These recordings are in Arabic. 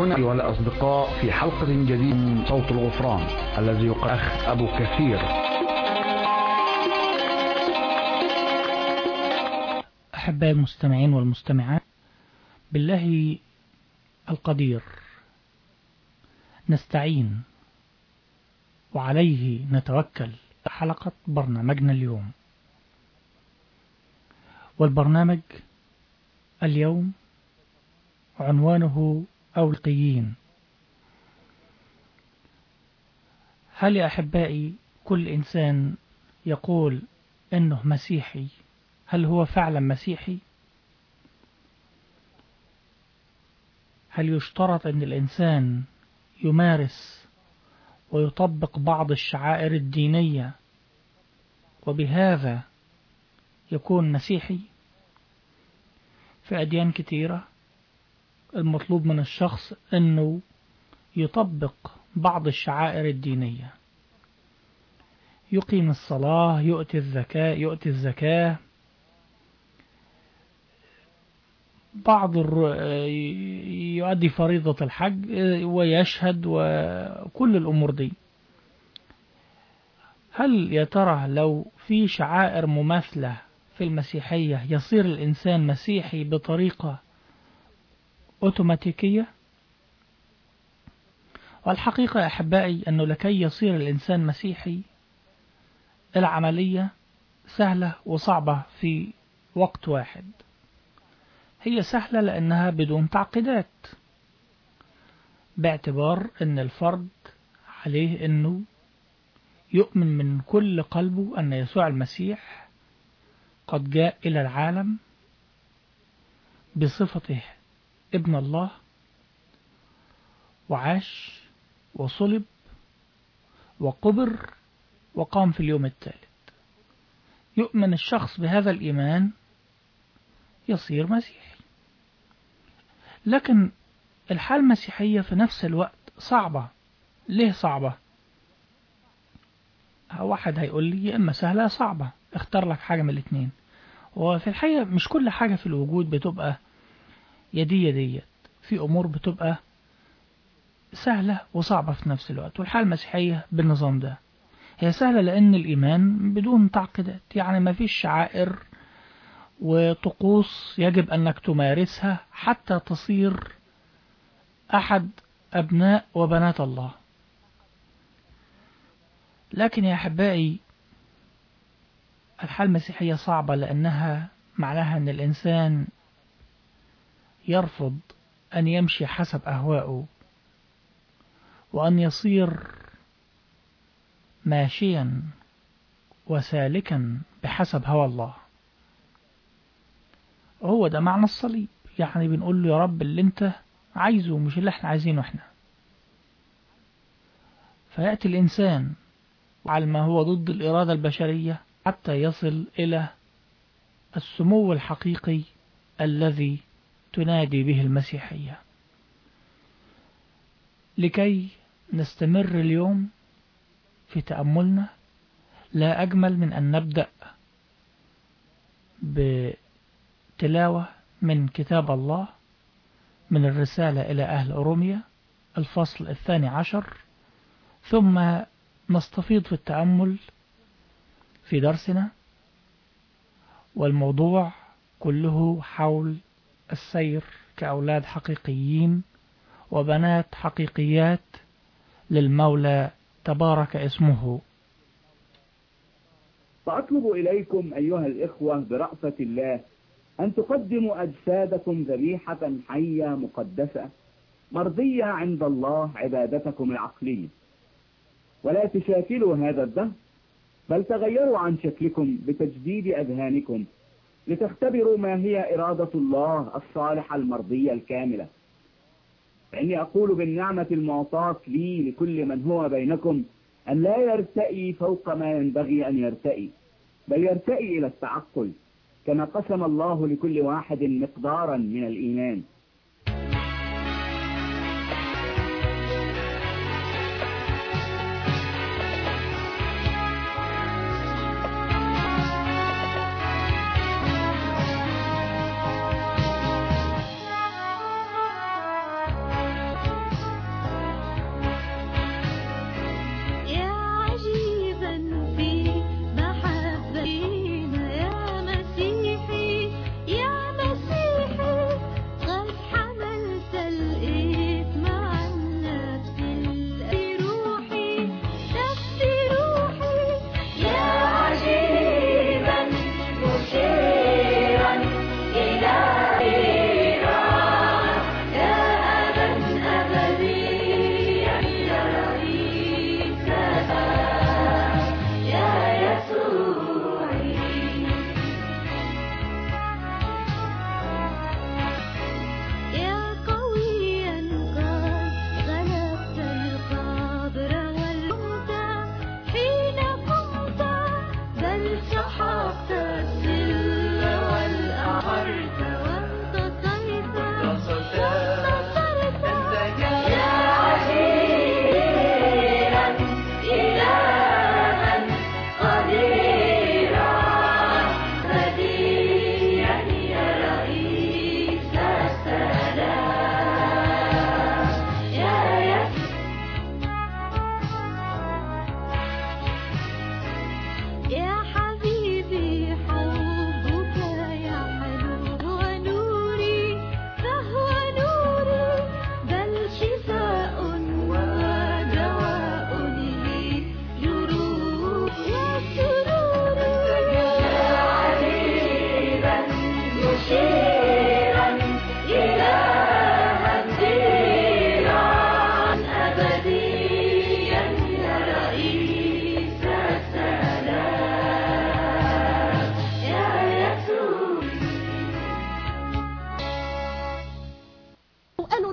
هنا أيها الأصدقاء في حلقة جديدة من صوت الغفران الذي يقال أخ أبو كثير. أحبائي المستمعين والمستمعات، بالله القدير نستعين وعليه نتوكل. حلقة برنامجنا اليوم، والبرنامج اليوم عنوانه أولقيين. هل يا أحبائي كل إنسان يقول إنه مسيحي هل هو فعلا مسيحي؟ هل يشترط أن الإنسان يمارس ويطبق بعض الشعائر الدينية وبهذا يكون مسيحي؟ في أديان كثيرة المطلوب من الشخص أنه يطبق بعض الشعائر الدينية، يقيم الصلاة، يؤتي الزكاة، يؤدي فريضة الحج ويشهد وكل الأمور دي. هل يا ترى لو في شعائر مماثلة في المسيحية يصير الإنسان مسيحي بطريقة أوتوماتيكية؟ والحقيقة يا أحبائي أنه لكي يصير الإنسان مسيحي العملية سهلة وصعبة في وقت واحد. هي سهلة لأنها بدون تعقيدات، باعتبار أن الفرد عليه أنه يؤمن من كل قلبه أن يسوع المسيح قد جاء إلى العالم بصفته ابن الله، وعاش وصلب وقبر وقام في اليوم الثالث. يؤمن الشخص بهذا الإيمان يصير مسيحي. لكن الحالة المسيحية في نفس الوقت صعبة. ليه صعبة؟ واحد هيقول لي يا إما سهلة يا صعبة، اختار لك حاجة من الاثنين. وفي الحقيقة مش كل حاجة في الوجود بتبقى يدية، في أمور بتبقى سهلة وصعبة في نفس الوقت. والحالة المسيحية بالنظام ده هي سهلة لأن الإيمان بدون تعقيدات، يعني ما فيش شعائر وطقوس يجب أنك تمارسها حتى تصير أحد أبناء وبنات الله. لكن يا أحبائي الحالة المسيحية صعبة لأنها معناها أن الإنسان يرفض أن يمشي حسب أهوائه وأن يصير ماشيا وسالكا بحسب هوى الله. هو ده معنى الصليب، يعني بنقول له يا رب اللي انت عايزه مش اللي احنا عايزينه احنا. فيأتي الإنسان على ما هو ضد الإرادة البشرية حتى يصل إلى السمو الحقيقي الذي تنادي به المسيحية. لكي نستمر اليوم في تأملنا لا أجمل من أن نبدأ بتلاوة من كتاب الله من الرسالة إلى أهل أوروميا الفصل 12، ثم نستفيض في التأمل في درسنا. والموضوع كله حول السير كأولاد حقيقيين وبنات حقيقيات للمولى تبارك اسمه. فأطلب إليكم أيها الإخوة برأفة الله أن تقدموا أجسادكم ذبيحة حية مقدسة مرضية عند الله عبادتكم العقلية، ولا تشاكلوا هذا الدهر، بل تغيروا عن شكلكم بتجديد أذهانكم لتختبروا ما هي إرادة الله الصالحة المرضية الكاملة. فإني أقول بالنعمة المعطاة لي لكل من هو بينكم أن لا يرتئي فوق ما ينبغي أن يرتئي، بل يرتئي إلى التعقل كما قسم الله لكل واحد مقدارا من الإيمان.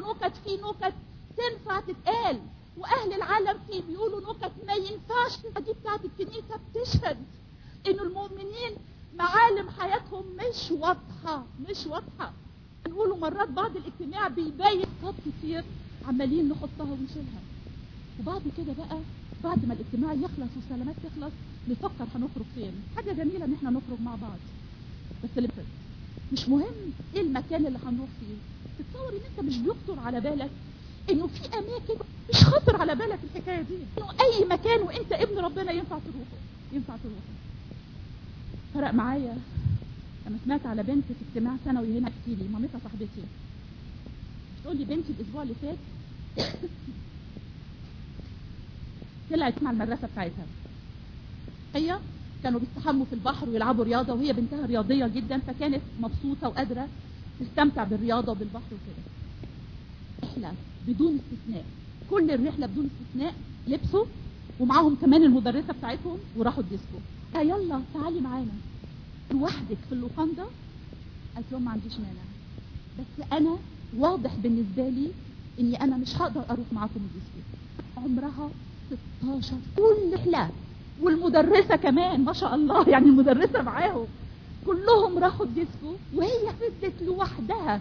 نكت في نكت تنفع تتقال، واهل العالم فيه بيقولوا نكت ما ينفعش. دي بتاعت الكنيسه بتشهد انه المؤمنين معالم حياتهم مش واضحه مش واضحه. بيقولوا مرات بعد الاجتماع بيبين نقاط كتير عمالين نحطها ونشيلها، وبعد كده بقى بعد ما الاجتماع يخلص والسلامات تخلص نفكر هنخرج فين. حاجه جميله ان احنا نخرج مع بعض، بس اللي مش مهم ايه المكان اللي هنروح فيه. تتصور ان انت مش بيخطر على بالك انه في اماكن مش خاطر على بالك الحكايه دي، انه اي مكان وانت ابن ربنا ينفع تروحه. فرق معايا لما سمعت على بنت في اجتماع ثانوي هنا تحكي لي، مامتها صاحبتي بتقول لي بنتي الاسبوع اللي فات طلعت مع المدرسه بتاعتها، هي كانوا بيستحموا في البحر ويلعبوا رياضه، وهي بنتها رياضيه جدا فكانت مبسوطه وقادره تستمتع بالرياضه وبالبحر وكده. رحله بدون استثناء، كل الرحله بدون استثناء لبسوا ومعاهم كمان المدرسه بتاعتهم وراحوا الديسكو. يلا تعالي معانا لوحدك في اللوكاندا. قالت لهم ما عنديش مانع، بس انا واضح بالنسبه لي اني انا مش هقدر اروح معاكم الديسكو. عمرها 16 كل رحله، والمدرسه كمان ما شاء الله، يعني المدرسه معاهم كلهم راحوا الديسكو وهي فضلت لوحدها.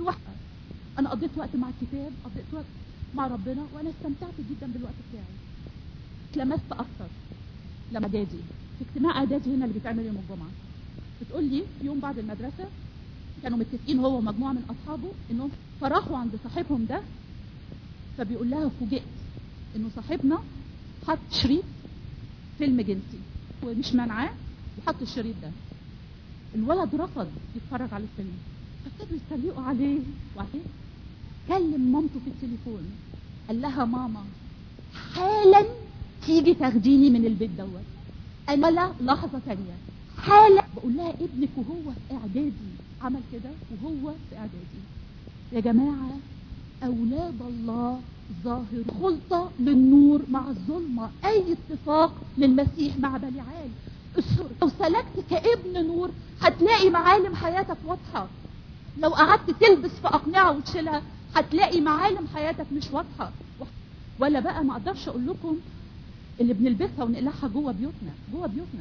انا قضيت وقت مع الكتاب، قضيت وقت مع ربنا، وانا استمتعت جدا بالوقت بتاعي. اتلمست اكتر لما دادي في اجتماع اعدادي هنا اللي بيتعمل يوم الجمعه، بتقول لي يوم بعد المدرسه كانوا متفقين هو ومجموعه من اصحابه انهم فراحوا عند صاحبهم ده، فبيقول لها فوجئت انه صاحبنا حط شريط فيلم جنسي ومش منعاه وحط الشريط ده. الولد رفض يتفرج على الفيلم، فابتدوا يستلقوا عليه وعليه. كلم مامته في التليفون قال لها ماما حالا تيجي تاخديني من البيت دوت. انا لا لحظه ثانيه حالا بقول لها ابنك وهو في اعدادي عمل كده وهو في اعدادي. يا جماعه اولاد الله ظاهر خلطه للنور مع الظلمه، اي اتفاق للمسيح مع بليعال. لو سلكت كابن نور هتلاقي معالم حياتك واضحه، لو قعدت تلبس في اقنعه وتشيلها هتلاقي معالم حياتك مش واضحه. ولا بقى ما اقدرش اقول لكم اللي بنلبسها ونقلعها جوه بيوتنا.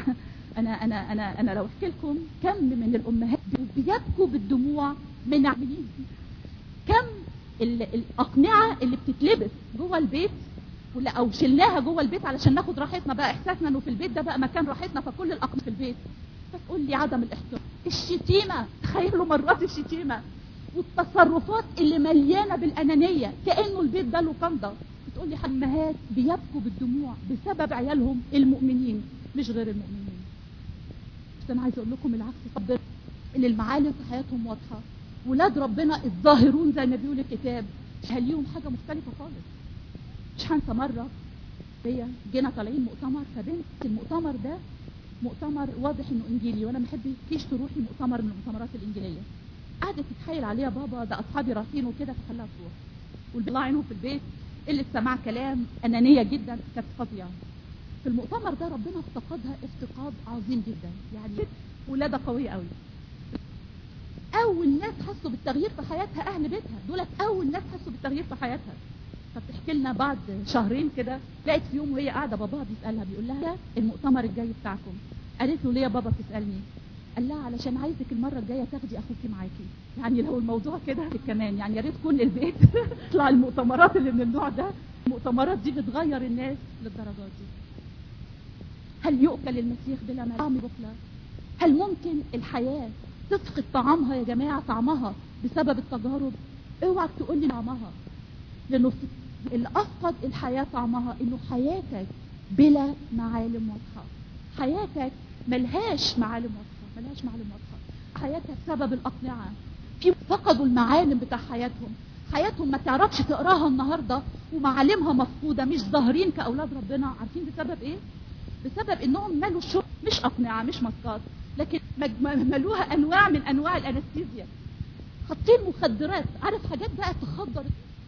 انا لو احكي لكم كم من الامهات بيبكوا بالدموع من عاملين كم الاقنعه اللي بتتلبس جوه البيت او شلناها جوه البيت علشان ناخد راحتنا، بقى احساسنا انه في البيت ده بقى مكان راحتنا، فكل الاقنعه في البيت. فتقول لي عدم الاحترام، الشتيمه، تخيلوا مرات الشتيمه والتصرفات اللي مليانه بالانانيه كانه البيت ده لوكاندا. بتقول لي امهات بيبكوا بالدموع بسبب عيالهم المؤمنين مش غير المؤمنين. بس انا عايزه اقول لكم العكس، صدق اللي المعالم في حياتهم واضحه، ولاد ربنا الظاهرون زي ما بيقول الكتاب ليهم حاجه مختلفه خالص. مش هنسى مره جينا طالعين مؤتمر، فبنت المؤتمر ده مؤتمر واضح انه انجيلي، وانا ما بحبش تروحي مؤتمر من المؤتمرات الانجيليه. قعدت تتحايل عليها بابا ده اصحابي رايحين وكده فخلاها تروح، والله عينه في البيت اللي سمع كلام انانيه جدا كانت فظيعه. في المؤتمر ده ربنا افتقدها افتقاد عظيم جدا، يعني ولاده قويه قوي. اول ناس حسوا بالتغيير في حياتها اهل بيتها، دولت اول ناس حسوا بالتغيير في حياتها. فبتحكي لنا بعد شهرين كده لقيت في يوم وهي قاعده باباها بيسالها بيقول لها المؤتمر الجاي بتاعكم. قالت له ليه يا بابا بتسالني؟ قال لها علشان عايزك المره الجايه تاخدي اخوكي معاكي. يعني لو الموضوع كده كمان يعني يا ريت كل البيت تطلع المؤتمرات اللي من النوع ده. المؤتمرات دي بتغير الناس للدرجات دي. هل يؤكل المسيح بلا طعم بخلة؟ هل ممكن الحياه تفقد طعمها يا جماعه، طعمها بسبب التجارب؟ اوعك تقول لي طعمها، لانه اللي افقد الحياه طعمها انه حياتك بلا معالم واضحه، حياتك ملهاش معالم واضحه، حياتها بسبب الاقنعه. في فقدوا المعالم بتاع حياتهم ما تعرفش تقراها النهارده ومعالمها مفقوده، مش ظاهرين كاولاد ربنا. عارفين بسبب ايه؟ بسبب انهم ملوا الشرب، مش اقنعه مش مسكات، لكن ملوها انواع من انواع الانستيزيا، حاطين مخدرات. عارف حاجات بقى تخدر،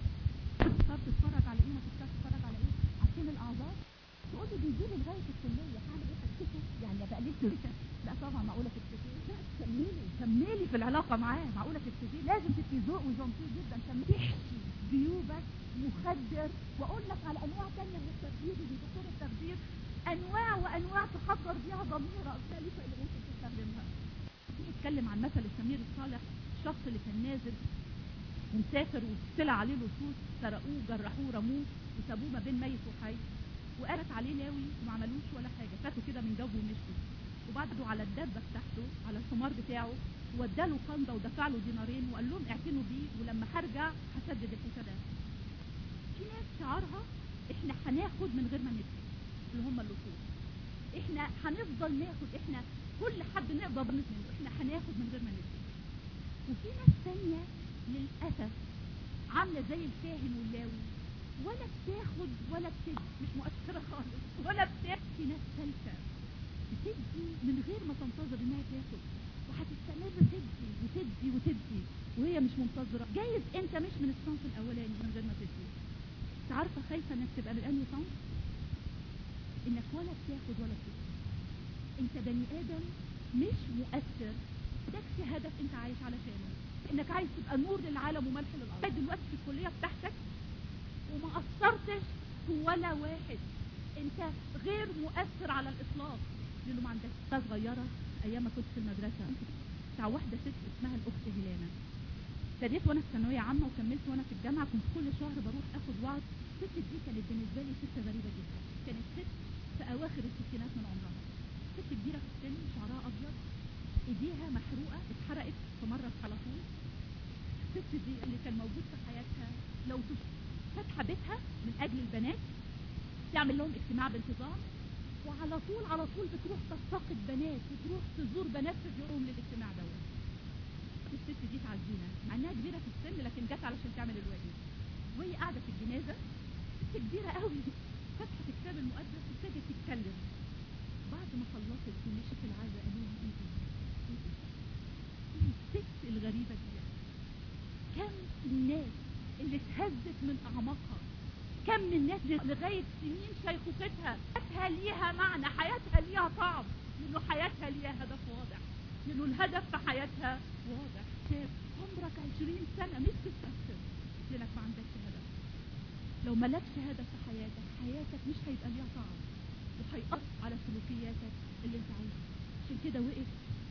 تتفرج على ايه ما تتفرج على ايه. عارفين الاعذار تقول لي بيجيبوا لغايه الكليه هعمل ايه تكتفوا يعني بقى ليه؟ لا طبعا معقوله تكتفي؟ لا كملي في العلاقه معاه، معقوله تكتفي؟ لازم تبقي ذوق وجنطي جدا. كملي تخدر، واقول لك على انواع تانية من التخدير اللي دكتور التخدير انواع وانواع تحضر بيها ضميرك مختلفه اللي ممكن تستخدمها. نتكلم عن مثل السمير الصالح، الشخص اللي كان نازل ومسافر وطلع عليه لصوص، سرقوه جرحوه رموه وسابوه ما بين ميت وحي، وقالت عليه لاوي وما عملوش ولا حاجه، فاتوا كده من جوه ومشوا، وبعدوا على الدابه بتاعته على الحمار بتاعه واداله قنده ودفع له دينارين وقال لهم اعتنوا بيه ولما هرجع هسدد الحساب ده. في ناس شعارها احنا هناخد من غير ما ندي، اللي هم اللصوص، احنا هنفضل ناخد، احنا كل حد نقدر منه احنا هناخد من غير ما ندي. وفي ناس ثانيه للاسف عامله زي الكاهن واللاوي، ولا بتاخد ولا بتدي، مش مؤثره خالص ولا بتاخد. في ناس ثالثه بتدي من غير ما تنتظر انها تاخد، وهتستمر تدي وتدي وتدي وهي مش منتظره. جايز انت مش من الصنف الاولاني من غير ما تدي. انت عارفه خايفه انك تبقى من انهي صنف؟ انك ولا بتاخد ولا بتدي. انت بني ادم مش مؤثر، مالكش هدف انت عايش علشانه، انك عايز تبقى نور للعالم وملح للارض. دلوقتي في الكليه بتاعتك وما اثرتش ولا واحد، انت غير مؤثر على الاطلاق. لانه ما عندكش صغيره ايام ما كنت في المدرسه بتاع واحده ست اسمها الاخت هيلانا. ابتديت وانا في ثانويه عامه وكملت وانا في الجامعه، كنت كل شهر بروح اخد وعظ. الست دي كانت بالنسبه لي ست غريبه جدا، كانت ست في اواخر الستينات من عمرها، ست كبيره في السن، شعرها ابيض، ايديها محروقه اتحرقت في مره على طول. الست دي اللي كان موجود في حياتها لو فاتحه بيتها من اجل البنات، تعمل لهم اجتماع بانتظام، وعلى طول على طول بتروح تستقط بنات وتروح تزور بنات في يوم للاجتماع دوت. الست دي تعزينا مع انها كبيره في السن، لكن جت علشان تعمل الواجب. وهي قاعده في الجنازه، ست كبيره قوي، فتحت الكتاب المقدس وابتدت تتكلم. بعد ما خلصت ومشيت العزاء قالوا لي ايه الست الغريبه دي؟ كم الناس اللي اتهزت من اعماقها، كم من الناس لغايه سنين شيخوختها حياتها ليها معنى، حياتها ليها طعم، لانه حياتها ليها هدف واضح، لانه الهدف في حياتها واضح. عمرك 20 سنه مش تتاثر لانك ما عندكش هدف. لو مالكش هدف في حياتك، حياتك مش هيبقى ليها طعم وهيأثر على سلوكياتك اللي انت عايزها. عشان كده وقف: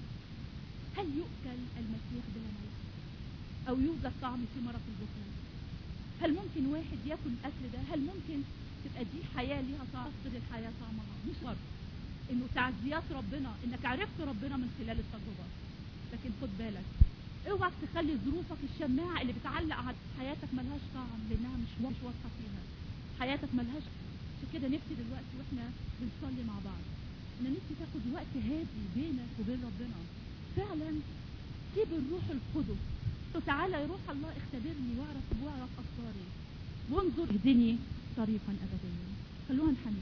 هل يؤكل المسيح بلا ملح او يوجد طعم في مرق البخل؟ هل ممكن واحد ياكل الاكل ده؟ هل ممكن تبقى دي حياه ليها طعم؟ الحياه طعمها مش شرط انه تعزيات ربنا انك عرفت ربنا من خلال التجربه، لكن خد بالك اوعى تخلي ظروفك الشماعه اللي بتعلق على حياتك ملهاش طعم، لانها مش واضحه فيها حياتك ملهاش. عشان كده نفسي دلوقتي واحنا بنصلي مع بعض ان نفسي تاخد وقت هادي بينك وبين ربنا، فعلا سيب الروح القدس تعالى يا روح الله اختبرني واعرف افكاري وانظر اهدني طريقا ابديا. خلوها نحن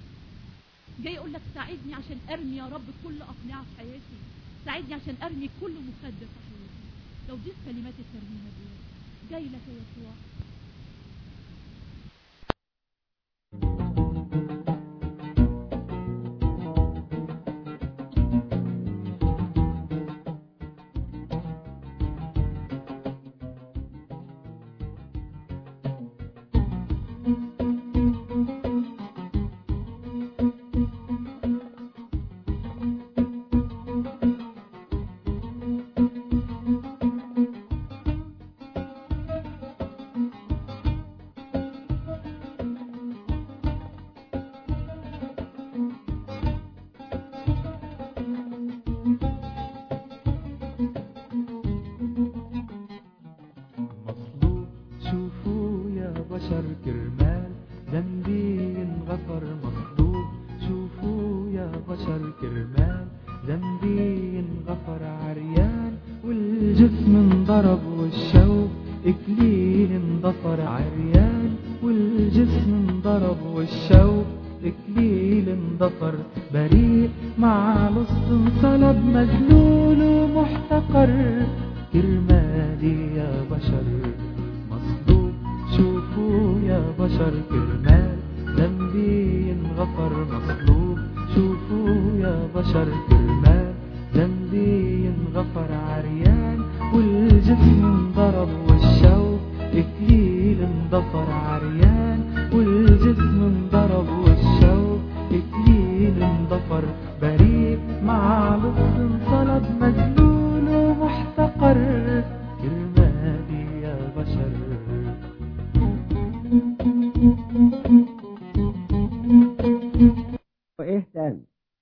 جاي يقول لك ساعدني عشان ارمي يا رب كل اقنعه في حياتي، ساعدني عشان ارمي كل مخدر في حياتي. لو دي كلمات الترنيمه دي جاي لك يا يسوع. والجسم انضرب والشوق إكليل انضرب انضفر عريان والجسم انضرب والشوق إكليل انضفر بريء مع لص انصلب مذلول ومحتقر كرمالي يا بشر. وإيه تاني؟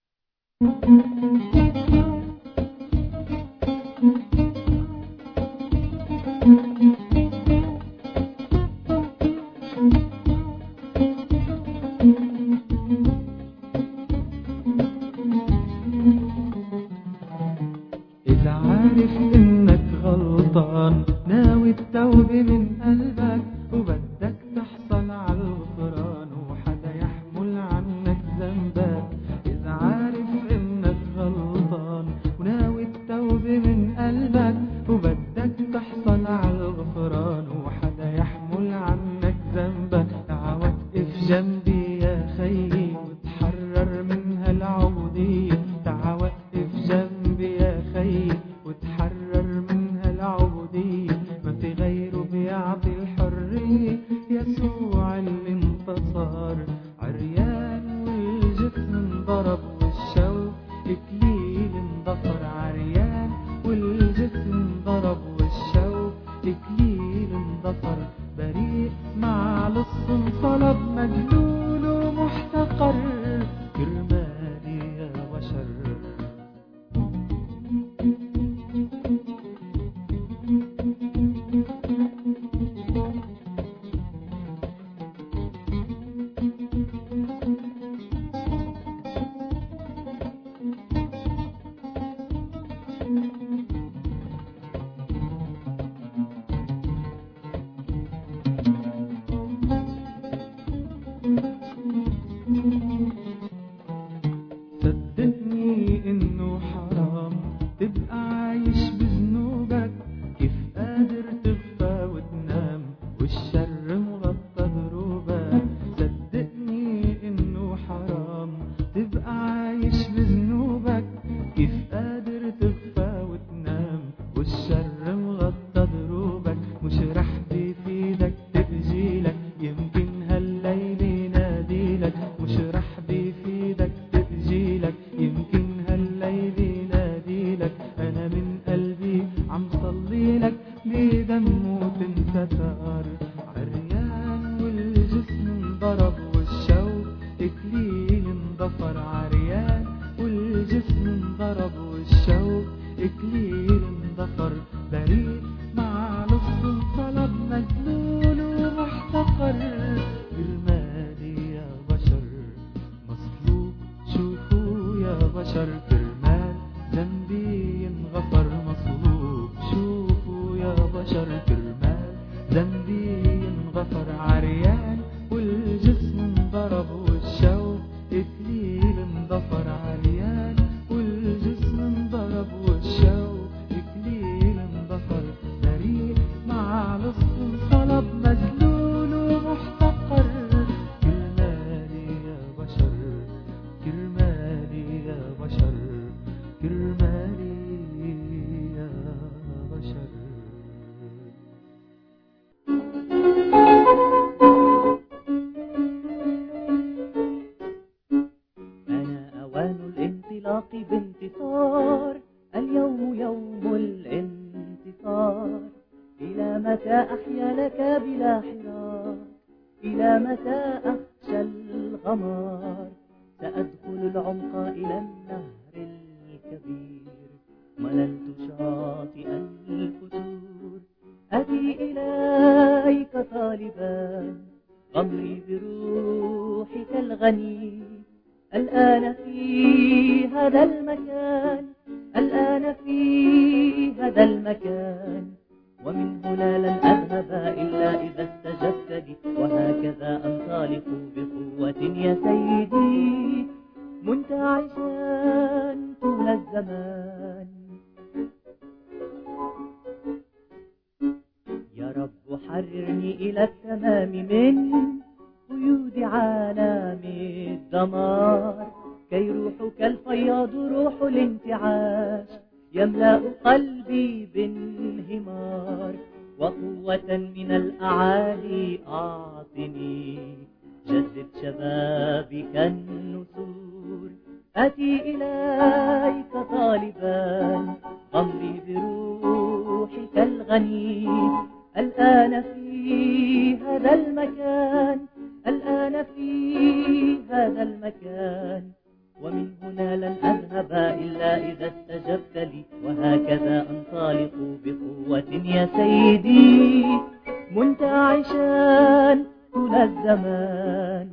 إذا عارف إنك غلطان ناوي التوب من قلبك وبدك تحصل على الغفران وحدا يحمل عنك ذنبك. إذا عارف إنك غلطان وناوي التوب من قلبك وبدك تحصل على الغفران وحدا يحمل عنك ذنبك. تعا وقف جنبي يا خيي وتحرر من هالعبودية. تعا وقف جنبي يا خيي وتحرر من هالعبودية. ما في غيره بيعطي الحرية يسوع اللي انتصر. عريان والجسم انضرب والشوق إكليل انضفر. عريان والجسم انضرب والشوق إكليل انضفر بريء مع لص انصلب مذلول ومحتقر كرمالي يا بشر. صدقني إنه حرام تبقى عايش بذنوبك. كيف قادر تغفى وتنام والشر مغطى دروبك. صدقني إنه حرام تبقى عايش بذنوبك. كيف قادر تغفى وتنام والشر مغطى دروبك. مش رح بيفيدك تأجيلك يمكن هالليل يناديلك. مش رح بيفيدك تأجيلك يمكن هالليل يناديلك. أنا من قلبي عم صليلك بدمه تنستر. عريان والجسم انضرب والشوق إكليل انضفر. عريان والجسم انضرب والشوق إكليل انضفر بريء مع لص انصلب مذلول ومحتقر كرمالي يا بشر. مصلوب شوفوا يا بشر كرمال ذنبي انغفر. مصلوب شوفوا يا بشر كرمال ذنبي انغفر. عريان والجسم انضرب والشوق إكليل انضفر. عريان والجسم انضرب والشوق إكليل انضفر بريء مع لص انصلب مذلول ومحتقر كرمالي يا بشر. كرمالي يا بشر. كرمالي يا بشر. أنا أوان الانطلاق بانتصار. اليوم يوم الانتصار. إلى متى أحيا لك بلا حراك؟ إلى متى أخشى الغمار؟ سأدخل العمق إلى النهر الكبير. مللت شاطئا الفتور. أتي إليك طالبا غمري بروحك الغني. الآن في هذا المكان. الآن في هذا المكان. ومن هنا لن أذهب إلا إذا استجبت لي. وهكذا أنطلق بقوة يا سيدي منتعشا طول الزمان. يا رب حررني إلى التمام من قيود عالم الدمار. كي روحك الفياض روح الانتعاش يملأ قلبي بانهمار. وقوة من الأعالي أعطني، جدد شبابك النسور. أتي إليك طالبا غمري بروحك الغني، الآن في هذا المكان، الآن في هذا المكان. ومن هنا لن أذهب إلا إذا استجبت لي، وهكذا أنطلق بقوة يا سيدي، منتعشا طول الزمان.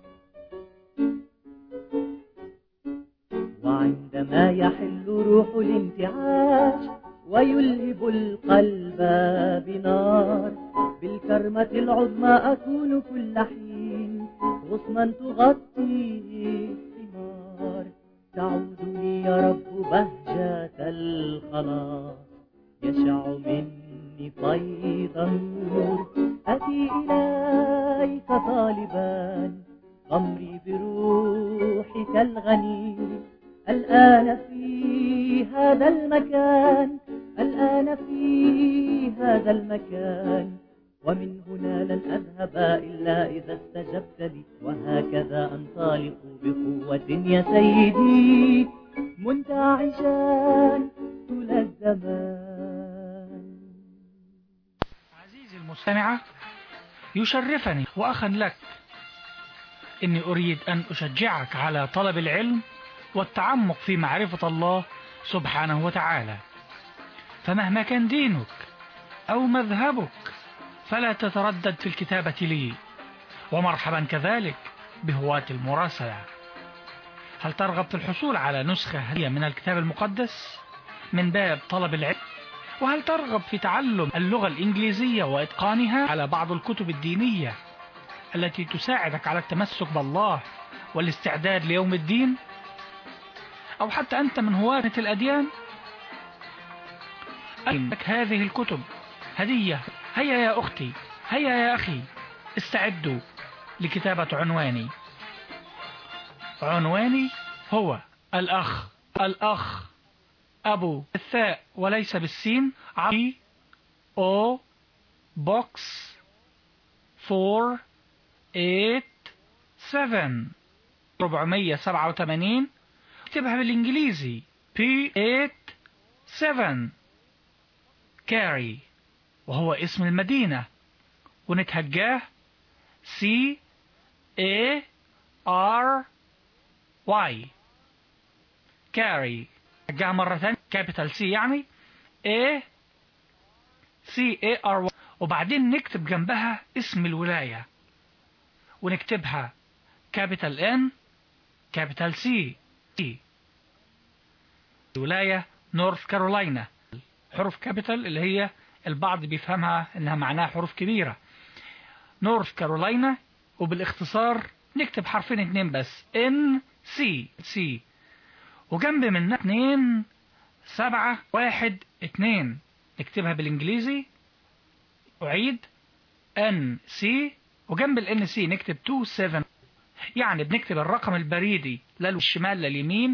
وعندما يحل روح الانتعاش ويلهب القلب بنار، بالكرمة العظمى أكون كل حين غصنا تغطيه الثمار. تعود لي يا رب بهجة الخلاص، يشع مني فيض النور. أتي إليك طالبا غمري بروحك الغني، الآن في هذا المكان، الآن في هذا المكان. ومن هنا لن أذهب إلا إذا استجبت لي، وهكذا أنطلق بقوة يا سيدي، منتعشا طول الزمان. عزيزي المستمع، يشرفني وأخا لك إني أريد أن أشجعك على طلب العلم والتعمق في معرفة الله سبحانه وتعالى. فمهما كان دينك أو مذهبك فلا تتردد في الكتابة لي، ومرحبا كذلك بهواة المراسلة. هل ترغب في الحصول على نسخة هدية من الكتاب المقدس من باب طلب العلم؟ وهل ترغب في تعلم اللغة الإنجليزية وإتقانها على بعض الكتب الدينية التي تساعدك على التمسك بالله والاستعداد ليوم الدين؟ أو حتى أنت من هواة الأديان؟ لك هذه الكتب هدية. هيا يا أختي، هيا يا أخي، استعدوا لكتابة عنواني. عنواني هو الأخ أبو الثاء وليس بالسين، عربي أو بوكس 487 اكتبها بالإنجليزي P87 كاري، وهو اسم المدينة، ونتهجاه CARY كاري. نتهجاه مرة ثانية كابيتال C يعني CARY، وبعدين نكتب جنبها اسم الولاية ونكتبها كابيتال N كابيتال C. الولاية نورث كارولاينا، حروف كابيتال اللي هي البعض بيفهمها انها معناها حروف كبيرة، نورث كارولاينا، وبالاختصار نكتب حرفين اتنين بس NC، وجنب منها 2712 نكتبها بالانجليزي. أعيد NC، وجنب NC نكتب 27، يعني بنكتب الرقم البريدي للشمال لليمين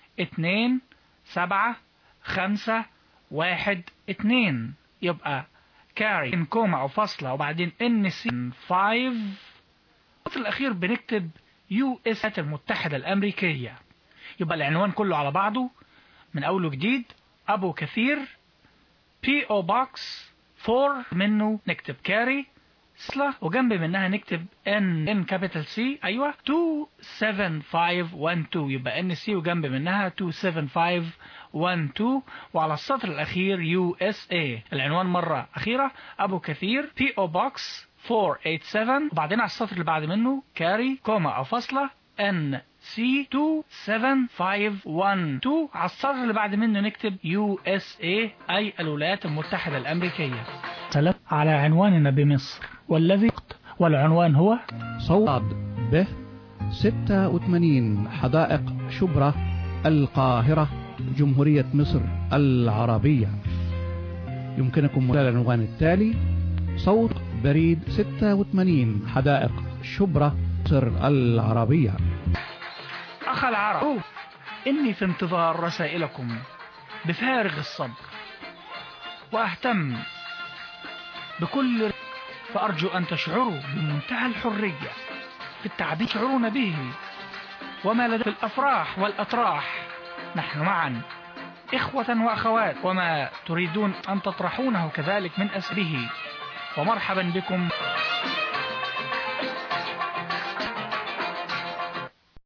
27512، يبقى كاري إن كوما أو فاصلة وبعدين NC 5. في الأخير بنكتب US المتحدة الأمريكية. يبقى العنوان كله على بعضه من أول وجديد أبو كثير PO Box 4، منه نكتب كاري سلا، وجنب منها نكتب N capital C، أيوة 27512، يبقى NC وجنب منها 27512، وعلى السطر الأخير USA. العنوان مرة أخيرة أبو كثير PO Box 487، وبعدين على السطر اللي بعد منه كاري كوما أو فاصلة NC 27512، على السطر اللي بعد منه نكتب USA أي الولايات المتحدة الأمريكية. على عنواننا بمصر، والعنوان هو صواب به 86 حدائق شبرا، القاهرة، جمهورية مصر العربية. يمكنكم خلال العنوان التالي: صوت بريد 86 حدائق شبرا، مصر العربية. أخ العرب، إني في انتظار رسائلكم بفارغ الصبر، وأهتم بكل، فأرجو أن تشعروا بمنتهى الحرية في التعبير تشعرون به وما لدى الأفراح والأطراح. نحن معا إخوة وأخوات، وما تريدون أن تطرحونه كذلك من أسره. ومرحبا بكم.